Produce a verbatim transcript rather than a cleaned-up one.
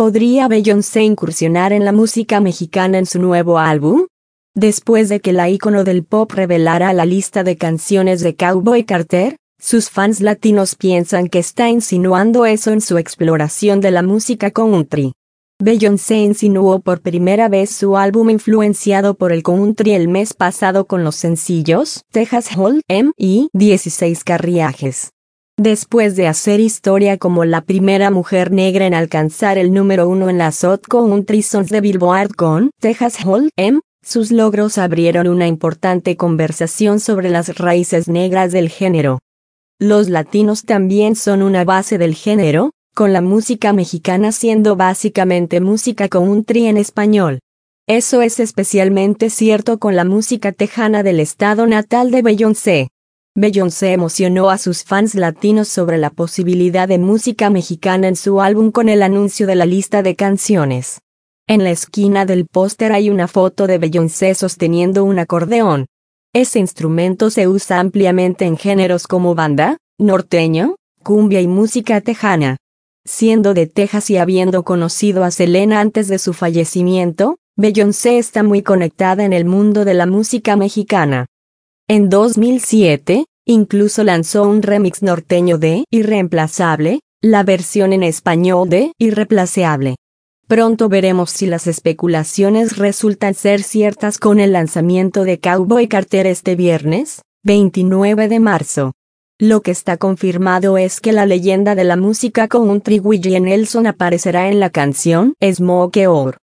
¿Podría Beyoncé incursionar en la música mexicana en su nuevo álbum? Después de que la ícono del pop revelara la lista de canciones de Cowboy Carter, sus fans latinos piensan que está insinuando eso en su exploración de la música country. Beyoncé insinuó por primera vez su álbum influenciado por el country el mes pasado con los sencillos Texas Hold'em y dieciséis Carriajes. Después de hacer historia como la primera mujer negra en alcanzar el número uno en las Hot Country Songs de Billboard con Texas Hold'em, sus logros abrieron una importante conversación sobre las raíces negras del género. Los latinos también son una base del género, con la música mexicana siendo básicamente música country en español. Eso es especialmente cierto con la música tejana del estado natal de Beyoncé. Beyoncé emocionó a sus fans latinos sobre la posibilidad de música mexicana en su álbum con el anuncio de la lista de canciones. En la esquina del póster hay una foto de Beyoncé sosteniendo un acordeón. Ese instrumento se usa ampliamente en géneros como banda, norteño, cumbia y música tejana. Siendo de Texas y habiendo conocido a Selena antes de su fallecimiento, Beyoncé está muy conectada en el mundo de la música mexicana. En dos mil siete, incluso lanzó un remix norteño de Irreemplazable, la versión en español de Irreplaceable. Pronto veremos si las especulaciones resultan ser ciertas con el lanzamiento de Cowboy Carter este viernes, veintinueve de marzo. Lo que está confirmado es que la leyenda de la música country Willie Nelson aparecerá en la canción Smoke Our